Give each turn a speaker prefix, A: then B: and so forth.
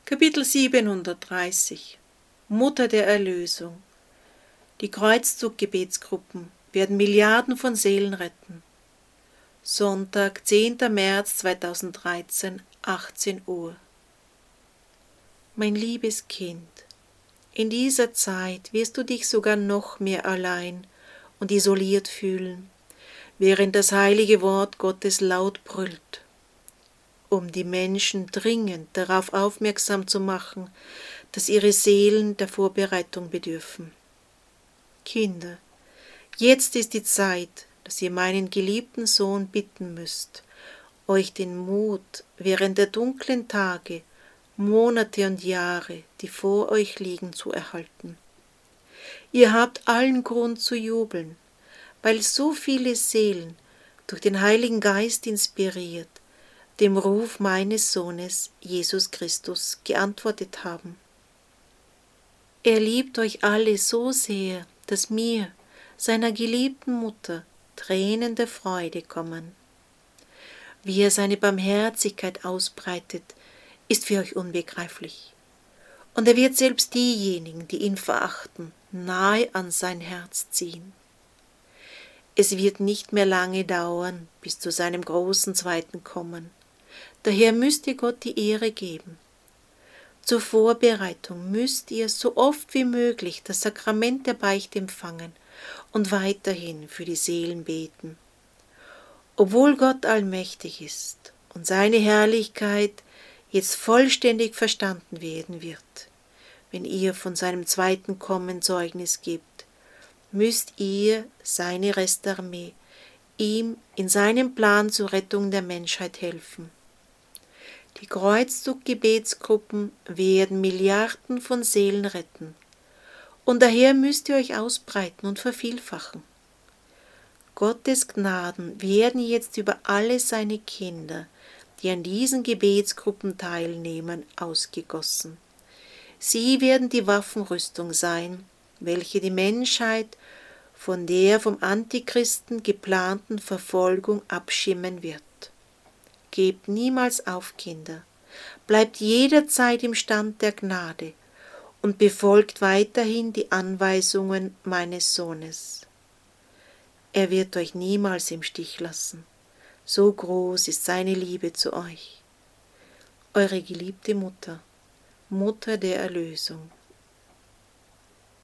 A: Kapitel 730 Mutter der Erlösung. Die Kreuzzug-Gebetsgruppen werden Milliarden von Seelen retten. Sonntag, 10. März 2013, 18 Uhr. Mein liebes Kind, in dieser Zeit wirst du dich sogar noch mehr allein und isoliert fühlen, während das heilige Wort Gottes laut brüllt, um die Menschen dringend darauf aufmerksam zu machen, dass ihre Seelen der Vorbereitung bedürfen. Kinder, jetzt ist die Zeit, dass ihr meinen geliebten Sohn bitten müsst, euch den Mut während der dunklen Tage, Monate und Jahre, die vor euch liegen, zu erhalten. Ihr habt allen Grund zu jubeln, weil so viele Seelen, durch den Heiligen Geist inspiriert, dem Ruf meines Sohnes Jesus Christus geantwortet haben. Er liebt euch alle so sehr, dass mir, seiner geliebten Mutter, Tränen der Freude kommen. Wie er seine Barmherzigkeit ausbreitet, ist für euch unbegreiflich. Und er wird selbst diejenigen, die ihn verachten, nahe an sein Herz ziehen. Es wird nicht mehr lange dauern, bis zu seinem großen zweiten Kommen. Daher müsst ihr Gott die Ehre geben. Zur Vorbereitung müsst ihr so oft wie möglich das Sakrament der Beichte empfangen und weiterhin für die Seelen beten. Obwohl Gott allmächtig ist und seine Herrlichkeit jetzt vollständig verstanden werden wird, wenn ihr von seinem zweiten Kommen Zeugnis gebt, müsst ihr, seine Restarmee, ihm in seinem Plan zur Rettung der Menschheit helfen. Die Kreuzzug-Gebetsgruppen werden Milliarden von Seelen retten, und daher müsst ihr euch ausbreiten und vervielfachen. Gottes Gnaden werden jetzt über alle seine Kinder, die an diesen Gebetsgruppen teilnehmen, ausgegossen. Sie werden die Waffenrüstung sein, welche die Menschheit von der vom Antichristen geplanten Verfolgung abschirmen wird. Gebt niemals auf, Kinder, bleibt jederzeit im Stand der Gnade und befolgt weiterhin die Anweisungen meines Sohnes. Er wird euch niemals im Stich lassen, so groß ist seine Liebe zu euch. Eure geliebte Mutter, Mutter der Erlösung.